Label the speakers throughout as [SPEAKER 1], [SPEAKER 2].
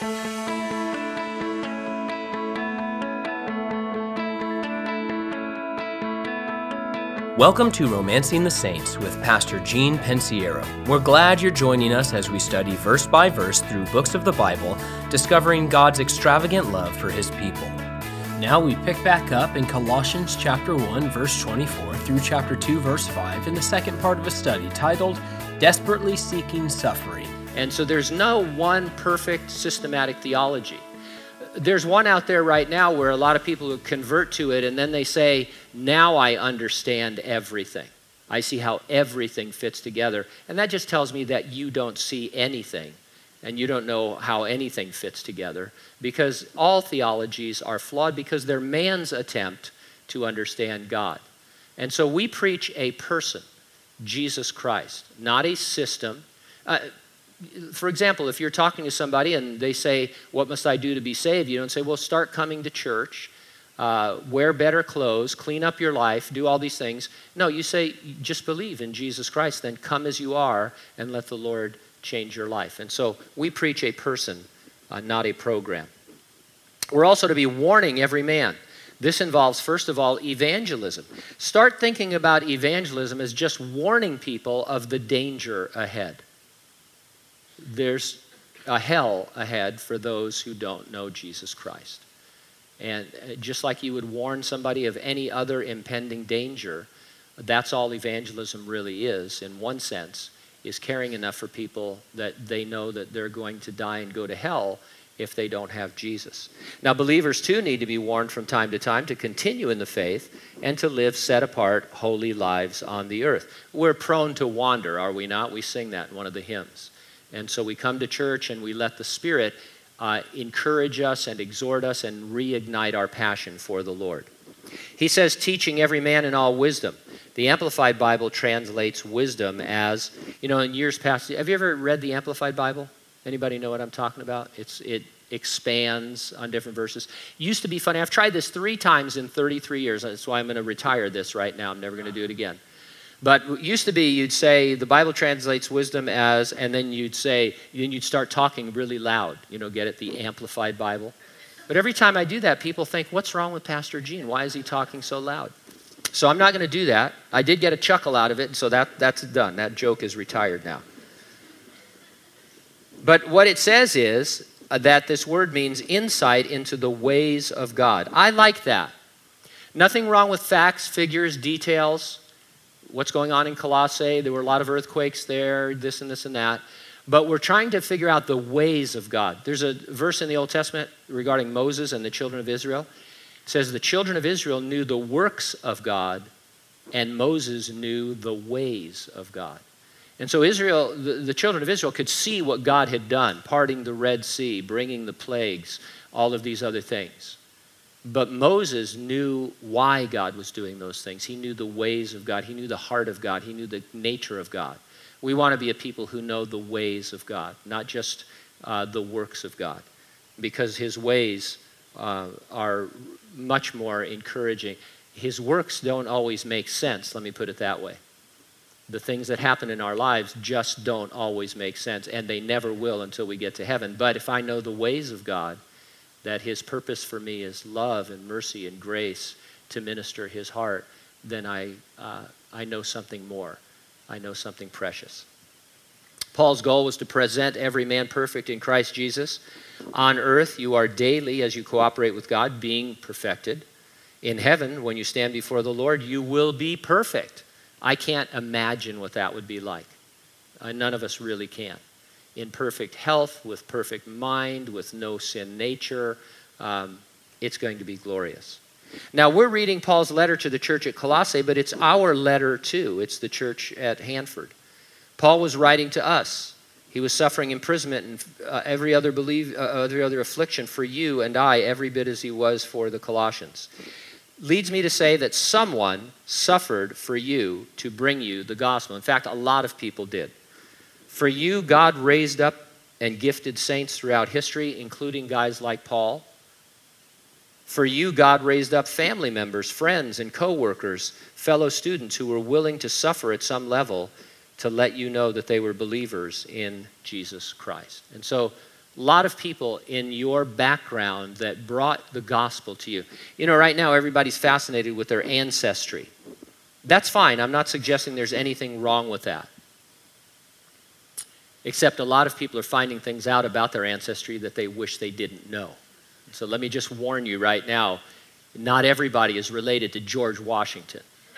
[SPEAKER 1] Welcome to Romancing the Saints with Pastor Gene Pensiero. We're glad you're joining us as we study verse by verse through books of the Bible, discovering God's extravagant love for His people. Now we pick back up in Colossians chapter 1, verse 24 through chapter 2, verse 5 in the second part of a study titled, Desperately Seeking Suffering.
[SPEAKER 2] And so there's no one perfect systematic theology. There's one out there right now where a lot of people convert to it and then they say, now I understand everything. I see how everything fits together. And that just tells me that you don't see anything and you don't know how anything fits together, because all theologies are flawed because they're man's attempt to understand God. And so we preach a person, Jesus Christ, not a system. For example, if you're talking to somebody and they say, what must I do to be saved? You don't say, well, start coming to church, wear better clothes, clean up your life, do all these things. No, you say, just believe in Jesus Christ, then come as you are and let the Lord change your life. And so we preach a person, not a program. We're also to be warning every man. This involves, first of all, evangelism. Start thinking about evangelism as just warning people of the danger ahead. There's a hell ahead for those who don't know Jesus Christ. And just like you would warn somebody of any other impending danger, that's all evangelism really is, in one sense, is caring enough for people that they know that they're going to die and go to hell if they don't have Jesus. Now, believers too need to be warned from time to time to continue in the faith and to live set-apart, holy lives on the earth. We're prone to wander, are we not? We sing that in one of the hymns. And so we come to church and we let the Spirit encourage us and exhort us and reignite our passion for the Lord. He says, teaching every man in all wisdom. The Amplified Bible translates wisdom as, in years past, have you ever read the Amplified Bible? Anybody know what I'm talking about? It expands on different verses. It used to be funny. I've tried this 3 times in 33 years. That's why I'm going to retire this right now. I'm never going to do it again. But it used to be you'd say the Bible translates wisdom as, and then you'd start talking really loud. Get it, the Amplified Bible. But every time I do that, people think, what's wrong with Pastor Gene? Why is he talking so loud? So I'm not going to do that. I did get a chuckle out of it, so that's done. That joke is retired now. But what it says is that this word means insight into the ways of God. I like that. Nothing wrong with facts, figures, details. What's going on in Colossae? There were a lot of earthquakes there, this and this and that. But we're trying to figure out the ways of God. There's a verse in the Old Testament regarding Moses and the children of Israel. It says the children of Israel knew the works of God, and Moses knew the ways of God. And so Israel, the children of Israel could see what God had done, parting the Red Sea, bringing the plagues, all of these other things. But Moses knew why God was doing those things. He knew the ways of God. He knew the heart of God. He knew the nature of God. We want to be a people who know the ways of God, not just the works of God, because His ways are much more encouraging. His works don't always make sense, let me put it that way. The things that happen in our lives just don't always make sense, and they never will until we get to heaven. But if I know the ways of God, that His purpose for me is love and mercy and grace to minister His heart, then I know something more. I know something precious. Paul's goal was to present every man perfect in Christ Jesus. On earth, you are daily, as you cooperate with God, being perfected. In heaven, when you stand before the Lord, you will be perfect. I can't imagine what that would be like. None of us really can. In perfect health, with perfect mind, with no sin nature, it's going to be glorious. Now, we're reading Paul's letter to the church at Colossae, but it's our letter too. It's the church at Hanford. Paul was writing to us. He was suffering imprisonment and every other affliction for you and I, every bit as he was for the Colossians. Leads me to say that someone suffered for you to bring you the gospel. In fact, a lot of people did. For you, God raised up and gifted saints throughout history, including guys like Paul. For you, God raised up family members, friends, and co-workers, fellow students who were willing to suffer at some level to let you know that they were believers in Jesus Christ. And so A lot of people in your background that brought the gospel to you. You know, right now everybody's fascinated with their ancestry. That's fine. I'm not suggesting there's anything wrong with that. Except a lot of people are finding things out about their ancestry that they wish they didn't know. So let me just warn you right now, not everybody is related to George Washington.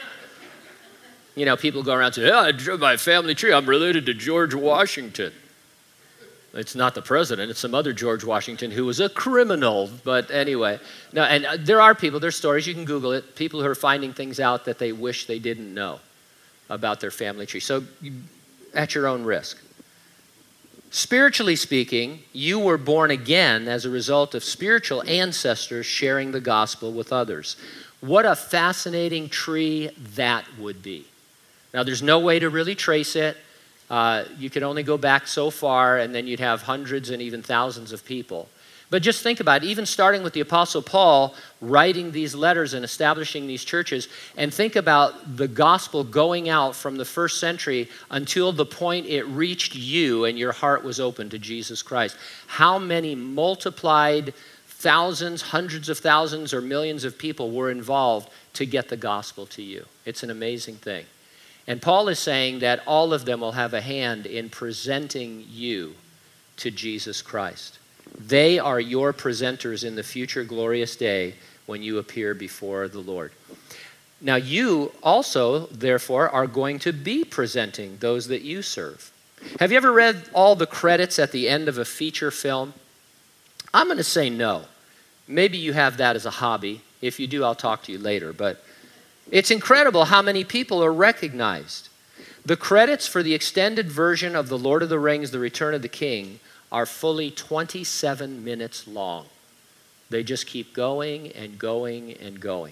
[SPEAKER 2] You know, people go around and say, yeah, I drew my family tree. I'm related to George Washington. It's not the president. It's some other George Washington who was a criminal. But anyway, no, and there are people, there's stories, you can Google it, people who are finding things out that they wish they didn't know about their family tree. So at your own risk. Spiritually speaking, you were born again as a result of spiritual ancestors sharing the gospel with others. What a fascinating tree that would be. Now, there's no way to really trace it. You could only go back so far, and then you'd have hundreds and even thousands of people. But just think about it, even starting with the Apostle Paul writing these letters and establishing these churches, and think about the gospel going out from the first century until the point it reached you and your heart was open to Jesus Christ. How many multiplied thousands, hundreds of thousands, or millions of people were involved to get the gospel to you? It's an amazing thing. And Paul is saying that all of them will have a hand in presenting you to Jesus Christ. They are your presenters in the future glorious day when you appear before the Lord. Now you also, therefore, are going to be presenting those that you serve. Have you ever read all the credits at the end of a feature film? I'm going to say no. Maybe you have that as a hobby. If you do, I'll talk to you later. But it's incredible how many people are recognized. The credits for the extended version of The Lord of the Rings, The Return of the King, are fully 27 minutes long. They just keep going and going and going.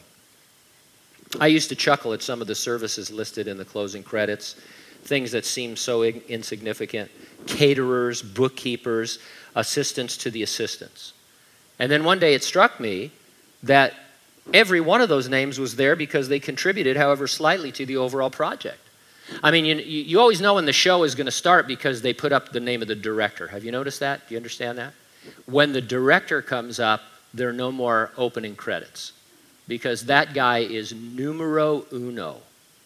[SPEAKER 2] I used to chuckle at some of the services listed in the closing credits, things that seem so insignificant. Caterers, bookkeepers, assistants to the assistants. And then one day it struck me that every one of those names was there because they contributed, however slightly, to the overall project. I mean, you always know when the show is going to start because they put up the name of the director. Have you noticed that? Do you understand that? When the director comes up, there are no more opening credits because that guy is numero uno.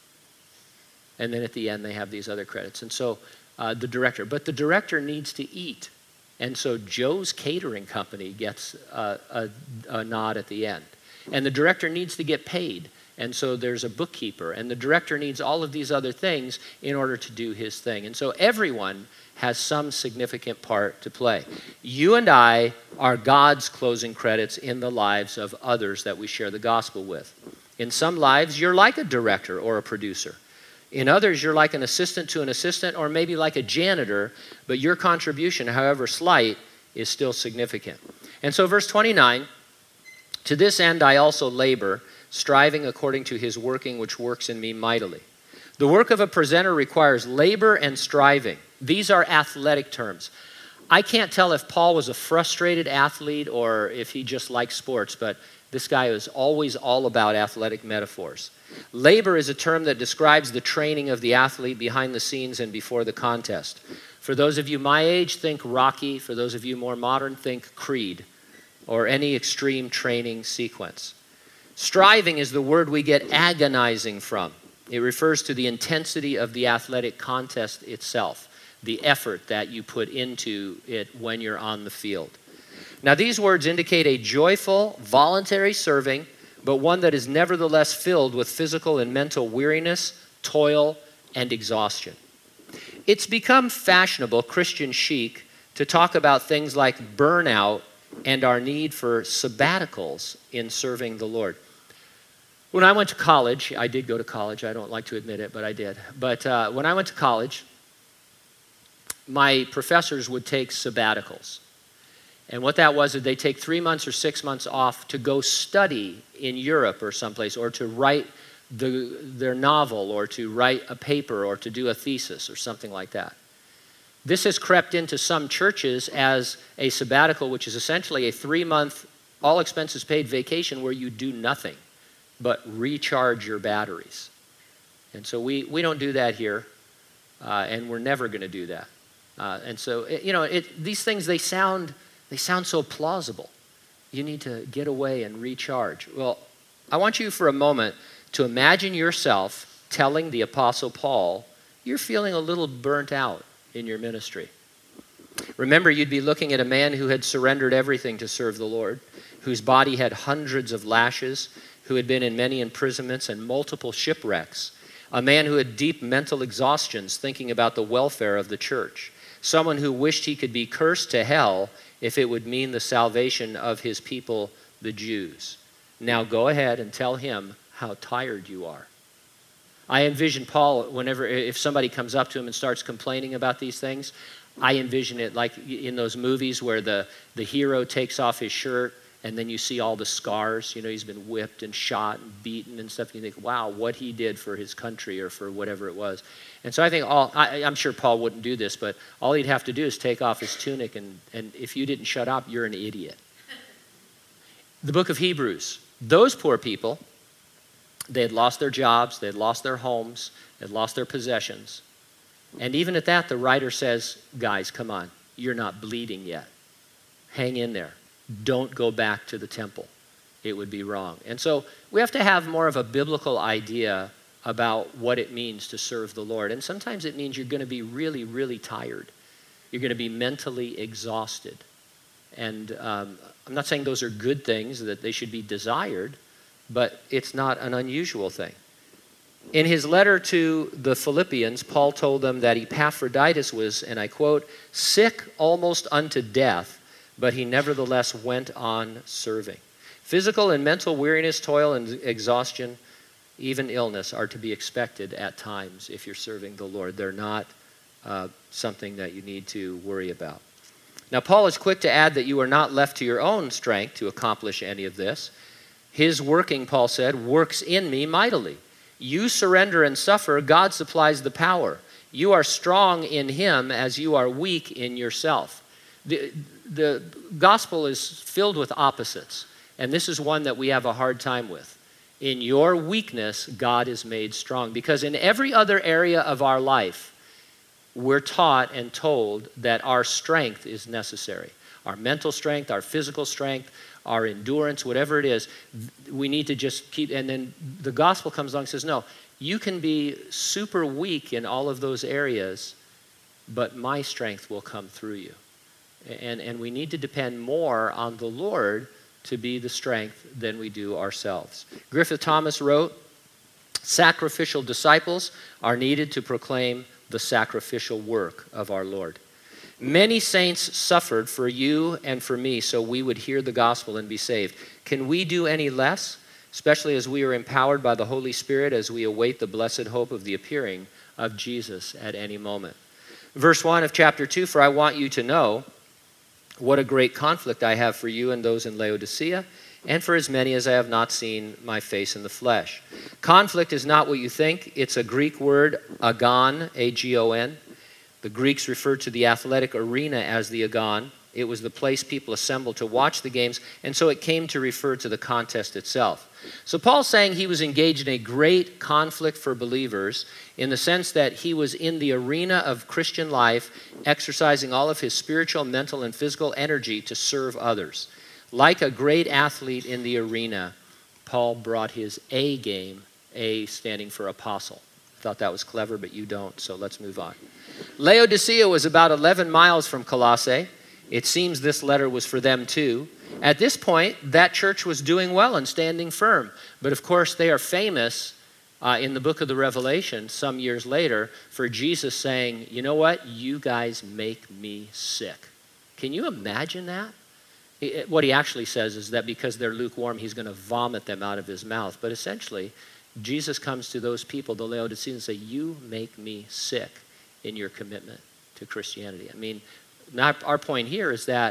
[SPEAKER 2] And then at the end, they have these other credits. And so the director. But the director needs to eat. And so Joe's Catering Company gets a nod at the end. And the director needs to get paid. And so there's a bookkeeper. And the director needs all of these other things in order to do his thing. And so everyone has some significant part to play. You and I are God's closing credits in the lives of others that we share the gospel with. In some lives, you're like a director or a producer. In others, you're like an assistant to an assistant or maybe like a janitor, but your contribution, however slight, is still significant. And so verse 29, to this end I also labor, striving according to his working which works in me mightily. The work of a presenter requires labor and striving. These are athletic terms. I can't tell if Paul was a frustrated athlete or if he just liked sports, but this guy was always all about athletic metaphors. Labor is a term that describes the training of the athlete behind the scenes and before the contest. For those of you my age, think Rocky. For those of you more modern, think Creed or any extreme training sequence. Striving is the word we get agonizing from. It refers to the intensity of the athletic contest itself, the effort that you put into it when you're on the field. Now, these words indicate a joyful, voluntary serving, but one that is nevertheless filled with physical and mental weariness, toil, and exhaustion. It's become fashionable, Christian chic, to talk about things like burnout and our need for sabbaticals in serving the Lord. When I went to college, I did go to college. I don't like to admit it, but I did. But when I went to college, my professors would take sabbaticals. And what that was is they'd take 3 months or 6 months off to go study in Europe or someplace, or to write their novel, or to write a paper, or to do a thesis or something like that. This has crept into some churches as a sabbatical, which is essentially a 3-month, all expenses paid vacation where you do nothing but recharge your batteries. And so we don't do that here, and we're never going to do that. And so, these things, they sound so plausible. You need to get away and recharge. Well, I want you for a moment to imagine yourself telling the Apostle Paul, you're feeling a little burnt out in your ministry. Remember, you'd be looking at a man who had surrendered everything to serve the Lord, whose body had hundreds of lashes, who had been in many imprisonments and multiple shipwrecks, a man who had deep mental exhaustions thinking about the welfare of the church, someone who wished he could be cursed to hell if it would mean the salvation of his people, the Jews. Now go ahead and tell him how tired you are. I envision Paul, if somebody comes up to him and starts complaining about these things, I envision it like in those movies where the hero takes off his shirt and then you see all the scars. He's been whipped and shot and beaten and stuff. And you think, wow, what he did for his country or for whatever it was. And so I think I'm sure Paul wouldn't do this, but all he'd have to do is take off his tunic, and if you didn't shut up, you're an idiot. The book of Hebrews, those poor people, they had lost their jobs, they had lost their homes, they had lost their possessions. And even at that, the writer says, guys, come on, you're not bleeding yet. Hang in there. Don't go back to the temple. It would be wrong. And so we have to have more of a biblical idea about what it means to serve the Lord. And sometimes it means you're going to be really, really tired. You're going to be mentally exhausted. And I'm not saying those are good things, that they should be desired, but it's not an unusual thing. In his letter to the Philippians, Paul told them that Epaphroditus was, and I quote, sick almost unto death, but he nevertheless went on serving. Physical and mental weariness, toil, and exhaustion, even illness, are to be expected at times if you're serving the Lord. They're not something that you need to worry about. Now, Paul is quick to add that you are not left to your own strength to accomplish any of this. His working, Paul said, works in me mightily. You surrender and suffer, God supplies the power. You are strong in him as you are weak in yourself. The gospel is filled with opposites, and this is one that we have a hard time with. In your weakness, God is made strong, because in every other area of our life, we're taught and told that our strength is necessary. Our mental strength, our physical strength, our endurance, whatever it is, we need to just keep, and then the gospel comes along and says, no, you can be super weak in all of those areas, but my strength will come through you. And we need to depend more on the Lord to be the strength than we do ourselves. Griffith Thomas wrote, sacrificial disciples are needed to proclaim the sacrificial work of our Lord. Many saints suffered for you and for me so we would hear the gospel and be saved. Can we do any less, especially as we are empowered by the Holy Spirit as we await the blessed hope of the appearing of Jesus at any moment? Verse 1 of chapter 2, for I want you to know what a great conflict I have for you and those in Laodicea, and for as many as I have not seen my face in the flesh. Conflict is not what you think. It's a Greek word, agon, A-G-O-N. The Greeks referred to the athletic arena as the agon. It was the place people assembled to watch the games, and so it came to refer to the contest itself. So Paul's saying he was engaged in a great conflict for believers in the sense that he was in the arena of Christian life, exercising all of his spiritual, mental, and physical energy to serve others. Like a great athlete in the arena, Paul brought his A game, A standing for apostle. I thought that was clever, but you don't, so let's move on. Laodicea was about 11 miles from Colossae. It seems this letter was for them too. At this point, that church was doing well and standing firm. But of course, they are famous in the book of the Revelation some years later for Jesus saying, you know what? You guys make me sick. Can you imagine that? What he actually says is that because they're lukewarm, he's going to vomit them out of his mouth. But essentially, Jesus comes to those people, the Laodiceans, and say, you make me sick in your commitment to Christianity. I mean, our point here is that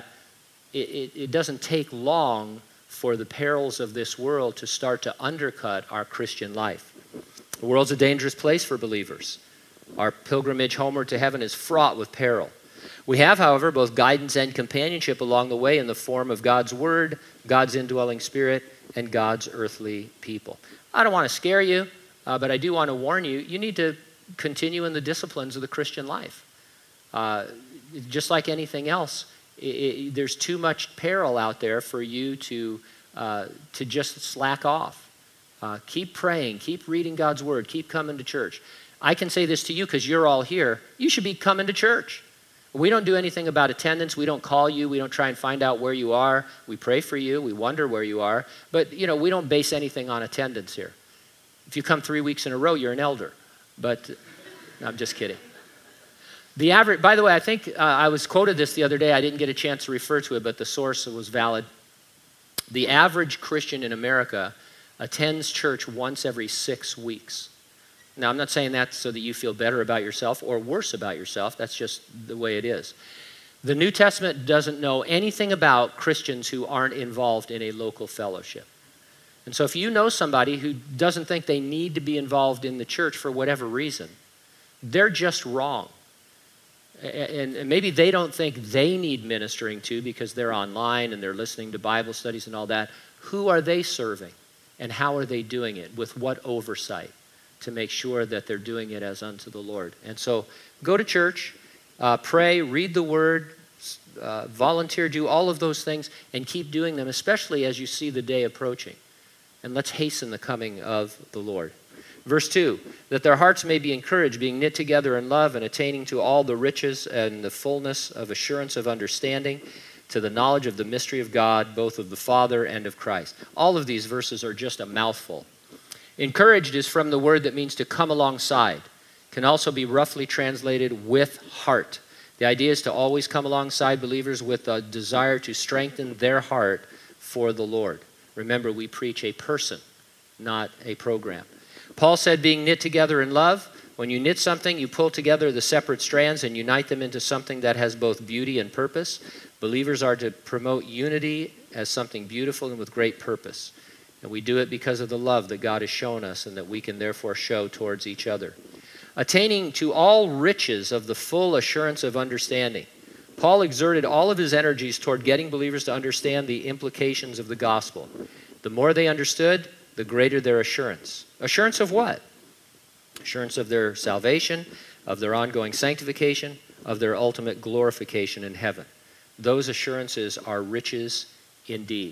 [SPEAKER 2] it doesn't take long for the perils of this world to start to undercut our Christian life. The world's a dangerous place for believers. Our pilgrimage homeward to heaven is fraught with peril. We have, however, both guidance and companionship along the way in the form of God's Word, God's indwelling Spirit, and God's earthly people. I don't want to scare you, but I do want to warn you, you need to continue in the disciplines of the Christian life. just like anything else, there's too much peril out there for you to just slack off. Keep praying, keep reading God's word, keep coming to church. I can say this to you because you're all here. You should be coming to church. We don't do anything about attendance. We don't call you. We don't try and find out where you are. We pray for you. We wonder where you are. But, we don't base anything on attendance here. If you come 3 weeks in a row, you're an elder. But no, I'm just kidding. The average, by the way, I think I was quoted this the other day. I didn't get a chance to refer to it, but the source was valid. The average Christian in America attends church once every 6 weeks. Now, I'm not saying that so that you feel better about yourself or worse about yourself. That's just the way it is. The New Testament doesn't know anything about Christians who aren't involved in a local fellowship. And so if you know somebody who doesn't think they need to be involved in the church for whatever reason, they're just wrong. And maybe they don't think they need ministering to because they're online and they're listening to Bible studies and all that. Who are they serving? And how are they doing it? With what oversight? To make sure that they're doing it as unto the Lord. And so go to church, pray, read the word, volunteer, do all of those things, and keep doing them, especially as you see the day approaching. And let's hasten the coming of the Lord. Verse 2, that their hearts may be encouraged, being knit together in love and attaining to all the riches and the fullness of assurance of understanding, to the knowledge of the mystery of God, both of the Father and of Christ. All of these verses are just a mouthful. Encouraged is from the word that means to come alongside. Can also be roughly translated with heart. The idea is to always come alongside believers with a desire to strengthen their heart for the Lord. Remember, we preach a person, not a program. Paul said being knit together in love. When you knit something, you pull together the separate strands and unite them into something that has both beauty and purpose. Believers are to promote unity as something beautiful and with great purpose. And we do it because of the love that God has shown us and that we can therefore show towards each other. Attaining to all riches of the full assurance of understanding. Paul exerted all of his energies toward getting believers to understand the implications of the gospel. The more they understood, the greater their assurance. Assurance of what? Assurance of their salvation, of their ongoing sanctification, of their ultimate glorification in heaven. Those assurances are riches indeed.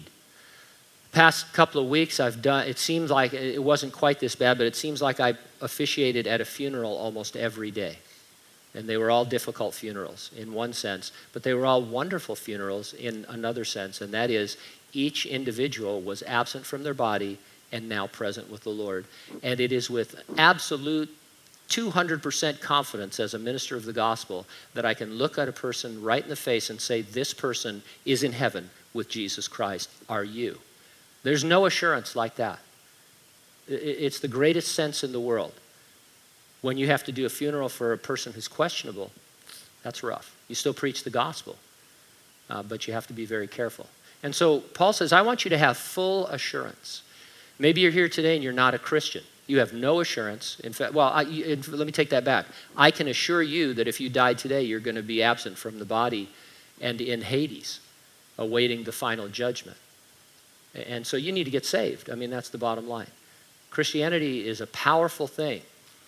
[SPEAKER 2] Past couple of weeks it seems like it wasn't quite this bad, but it seems like I officiated at a funeral almost every day. And they were all difficult funerals in one sense, but they were all wonderful funerals in another sense, and that is each individual was absent from their body and now present with the Lord. And it is with absolute 200% confidence as a minister of the gospel that I can look at a person right in the face and say, this person is in heaven with Jesus Christ. Are you? There's no assurance like that. It's the greatest sense in the world. When you have to do a funeral for a person who's questionable, that's rough. You still preach the gospel, but you have to be very careful. And so Paul says, I want you to have full assurance. Maybe you're here today and you're not a Christian. You have no assurance. In fact, let me take that back. I can assure you that if you died today, you're going to be absent from the body and in Hades, awaiting the final judgment. And so you need to get saved. I mean, that's the bottom line. Christianity is a powerful thing.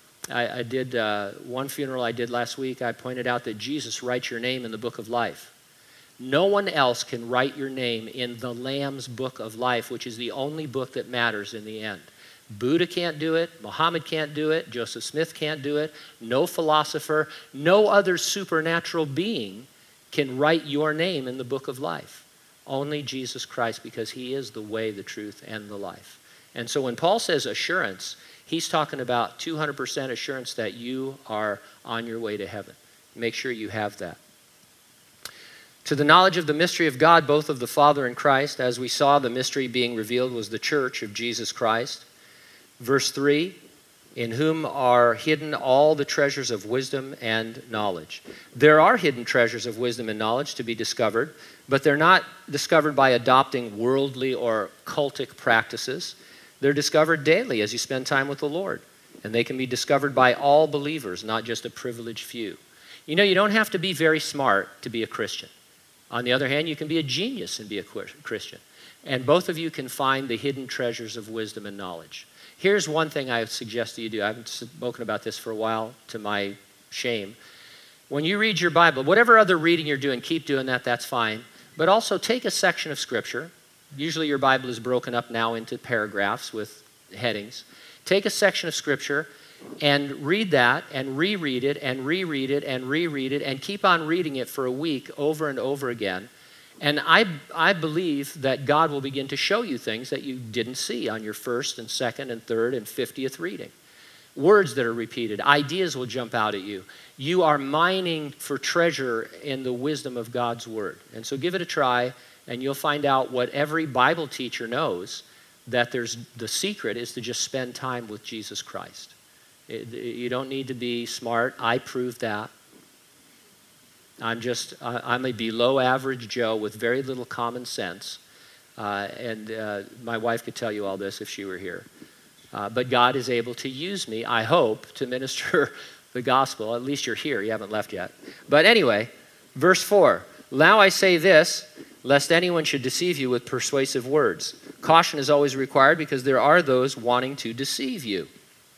[SPEAKER 2] I did one funeral I did last week. I pointed out that Jesus writes your name in the book of life. No one else can write your name in the Lamb's book of life, which is the only book that matters in the end. Buddha can't do it. Muhammad can't do it. Joseph Smith can't do it. No philosopher, no other supernatural being can write your name in the book of life. Only Jesus Christ, because he is the way, the truth, and the life. And so when Paul says assurance, he's talking about 200% assurance that you are on your way to heaven. Make sure you have that. To the knowledge of the mystery of God, both of the Father and Christ, as we saw, the mystery being revealed was the church of Jesus Christ. Verse 3, in whom are hidden all the treasures of wisdom and knowledge. There are hidden treasures of wisdom and knowledge to be discovered, but they're not discovered by adopting worldly or cultic practices. They're discovered daily as you spend time with the Lord. And they can be discovered by all believers, not just a privileged few. You know, you don't have to be very smart to be a Christian. On the other hand, you can be a genius and be a Christian. And both of you can find the hidden treasures of wisdom and knowledge. Here's one thing I would suggest that you do. I haven't spoken about this for a while, to my shame. When you read your Bible, whatever other reading you're doing, keep doing that, that's fine. But also take a section of Scripture. Usually your Bible is broken up now into paragraphs with headings. Take a section of Scripture and read that and reread it and reread it and reread it and keep on reading it for a week over and over again. And I believe that God will begin to show you things that you didn't see on your first and second and third and 50th reading. Words that are repeated, ideas will jump out at you. You are mining for treasure in the wisdom of God's Word. And so give it a try, and you'll find out what every Bible teacher knows, that the secret is to just spend time with Jesus Christ. You don't need to be smart. I proved that. I'm a below average Joe with very little common sense. And my wife could tell you all this if she were here. But God is able to use me, I hope, to minister the gospel. At least you're here. You haven't left yet. But anyway, verse 4. Now I say this, lest anyone should deceive you with persuasive words. Caution is always required because there are those wanting to deceive you.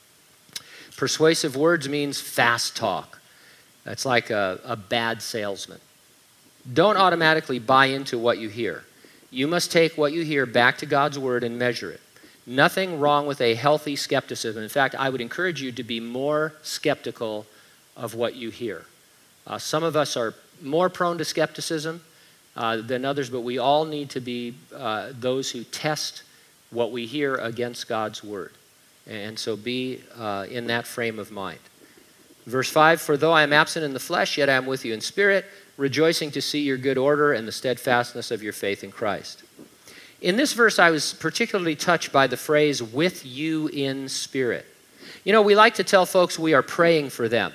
[SPEAKER 2] Persuasive words means fast talk. That's like a bad salesman. Don't automatically buy into what you hear. You must take what you hear back to God's Word and measure it. Nothing wrong with a healthy skepticism. In fact, I would encourage you to be more skeptical of what you hear. Some of us are more prone to skepticism than others, but we all need to be those who test what we hear against God's Word. And so be in that frame of mind. Verse 5, for though I am absent in the flesh, yet I am with you in spirit, rejoicing to see your good order and the steadfastness of your faith in Christ. In this verse, I was particularly touched by the phrase, with you in spirit. You know, we like to tell folks we are praying for them.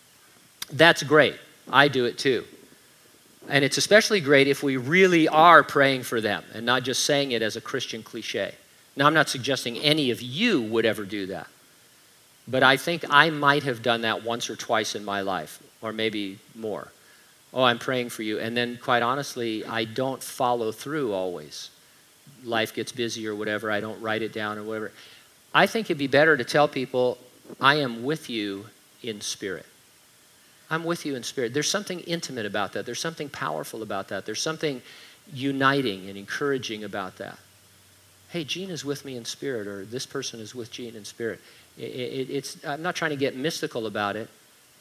[SPEAKER 2] That's great. I do it too. And it's especially great if we really are praying for them and not just saying it as a Christian cliche. Now, I'm not suggesting any of you would ever do that. But I think I might have done that once or twice in my life, or maybe more. Oh, I'm praying for you. And then, quite honestly, I don't follow through always. Life gets busy or whatever. I don't write it down or whatever. I think it'd be better to tell people, I am with you in spirit. I'm with you in spirit. There's something intimate about that. There's something powerful about that. There's something uniting and encouraging about that. Hey, Gene is with me in spirit, or this person is with Gene in spirit. I'm not trying to get mystical about it,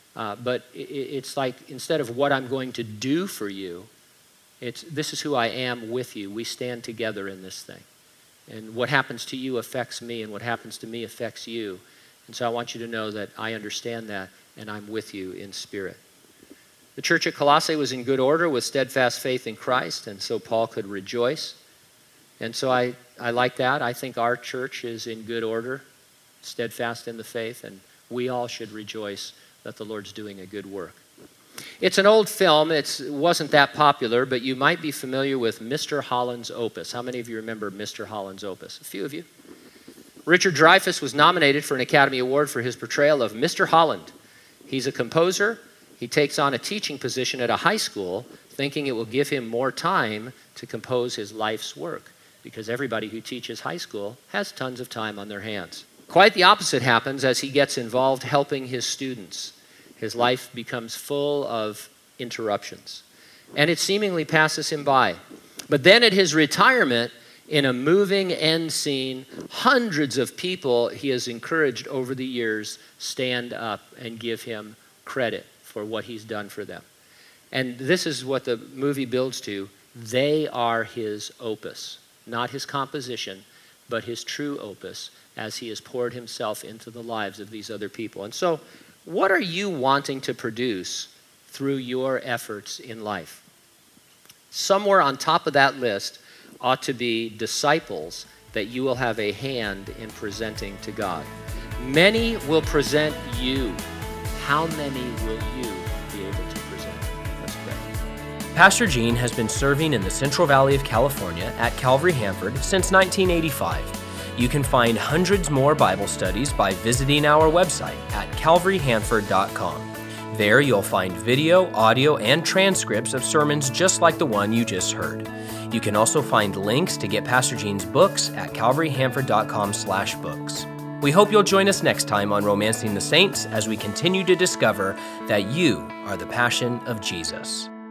[SPEAKER 2] but it's like instead of what I'm going to do for you, this is who I am with you. We stand together in this thing. And what happens to you affects me, and what happens to me affects you. And so I want you to know that I understand that, and I'm with you in spirit. The church at Colossae was in good order with steadfast faith in Christ, and so Paul could rejoice. And so I like that. I think our church is in good order, steadfast in the faith, and we all should rejoice that the Lord's doing a good work. It's an old film. It wasn't that popular, but you might be familiar with Mr. Holland's Opus. How many of you remember Mr. Holland's Opus? A few of you. Richard Dreyfuss was nominated for an Academy Award for his portrayal of Mr. Holland. He's a composer. He takes on a teaching position at a high school, thinking it will give him more time to compose his life's work, because everybody who teaches high school has tons of time on their hands. Quite the opposite happens as he gets involved helping his students. His life becomes full of interruptions, and it seemingly passes him by. But then at his retirement, in a moving end scene, hundreds of people he has encouraged over the years stand up and give him credit for what he's done for them. And this is what the movie builds to. They are his opus, not his composition, but his true opus, as he has poured himself into the lives of these other people. And so, what are you wanting to produce through your efforts in life? Somewhere on top of that list ought to be disciples that you will have a hand in presenting to God. Many will present you. How many will you be able to present? Let's pray.
[SPEAKER 1] Pastor Gene has been serving in the Central Valley of California at Calvary Hanford since 1985. You can find hundreds more Bible studies by visiting our website at calvaryhanford.com. There you'll find video, audio, and transcripts of sermons just like the one you just heard. You can also find links to get Pastor Gene's books at calvaryhanford.com/books. We hope you'll join us next time on Romancing the Saints as we continue to discover that you are the passion of Jesus.